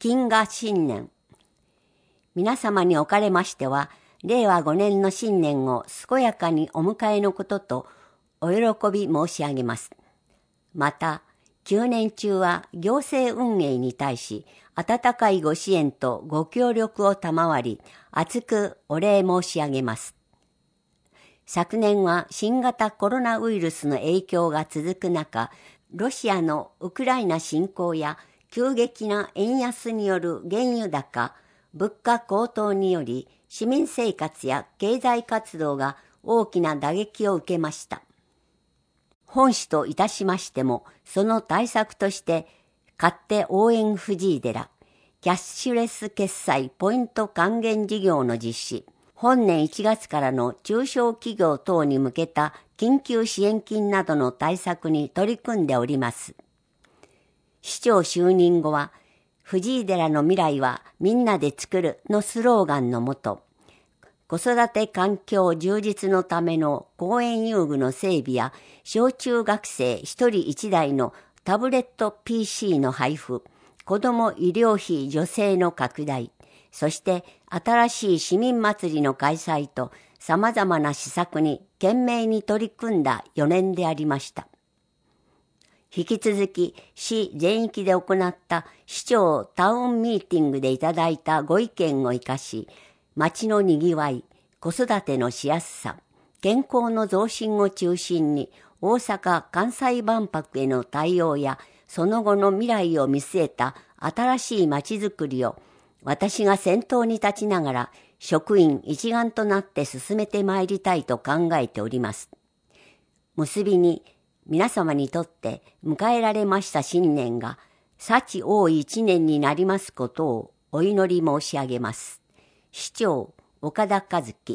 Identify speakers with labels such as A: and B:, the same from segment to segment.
A: 金河新年。皆様におかれましては、令和5年の新年を健やかにお迎えのこととお喜び申し上げます。また、9年中は行政運営に対し、温かいご支援とご協力を賜り、厚くお礼申し上げます。昨年は新型コロナウイルスの影響が続く中、ロシアのウクライナ侵攻や急激な円安による原油高、物価高騰により市民生活や経済活動が大きな打撃を受けました。本市といたしましても、その対策として、勝手応援藤井寺、キャッシュレス決済ポイント還元事業の実施、本年1月からの中小企業等に向けた緊急支援金などの対策に取り組んでおります。市長就任後は、藤井寺の未来はみんなで作るのスローガンのもと、子育て環境充実のための公園遊具の整備や小中学生一人一台のタブレット PC の配布、子ども医療費助成の拡大、そして新しい市民祭りの開催と様々な施策に懸命に取り組んだ4年でありました。引き続き市全域で行った市長タウンミーティングでいただいたご意見を生かし、町のにぎわい、子育てのしやすさ、健康の増進を中心に大阪・関西万博への対応やその後の未来を見据えた新しい町づくりを私が先頭に立ちながら職員一丸となって進めてまいりたいと考えております。結びに皆様にとって迎えられました新年が幸多い一年になりますことをお祈り申し上げます。市長岡田和樹。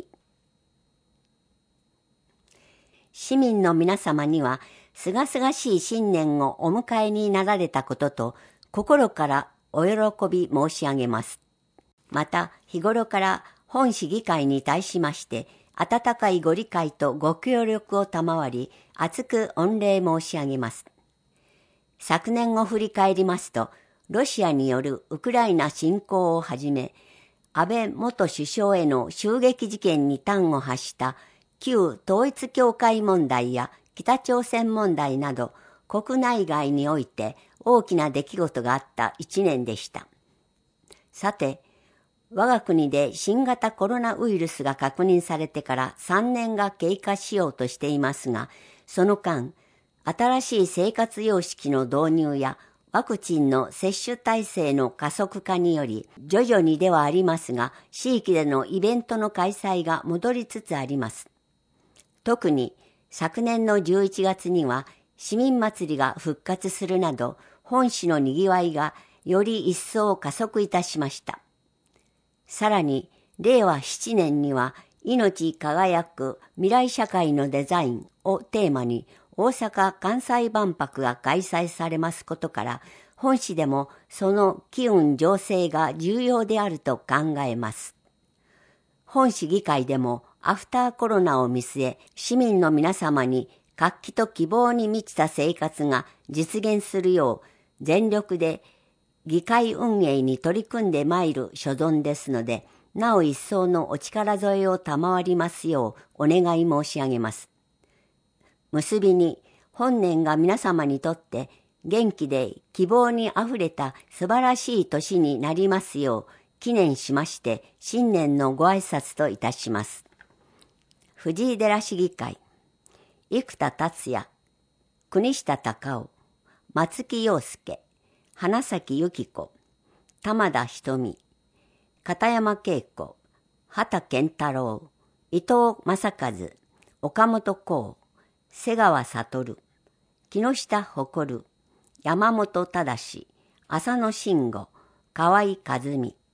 A: 市民の皆様にはすがすがしい新年をお迎えになられたことと心からお喜び申し上げます。また日頃から本市議会に対しまして温かいご理解とご協力を賜り厚く御礼申し上げます。昨年を振り返りますと、ロシアによるウクライナ侵攻をはじめ、安倍元首相への襲撃事件に端を発した旧統一教会問題や北朝鮮問題など国内外において大きな出来事があった一年でした。さて、我が国で新型コロナウイルスが確認されてから3年が経過しようとしていますが、その間、新しい生活様式の導入やワクチンの接種体制の加速化により、徐々にではありますが、地域でのイベントの開催が戻りつつあります。特に昨年の11月には市民祭りが復活するなど、本市のにぎわいがより一層加速いたしました。さらに、令和7年には、命輝く未来社会のデザインをテーマに、大阪・関西万博が開催されますことから、本市でもその機運醸成が重要であると考えます。本市議会でもアフターコロナを見据え、市民の皆様に活気と希望に満ちた生活が実現するよう、全力で議会運営に取り組んでまいる所存ですので、なお一層のお力添えを賜りますようお願い申し上げます。結びに、本年が皆様にとって元気で希望にあふれた素晴らしい年になりますよう記念しまして新年のご挨拶といたします。藤井寺市議会、生田達也、国下隆夫、松木陽介、花咲由紀子、玉田瞳、片山恵子、畑健太郎、伊藤正和、岡本幸、瀬川悟、木下誇、山本忠、浅野慎吾、河合和美、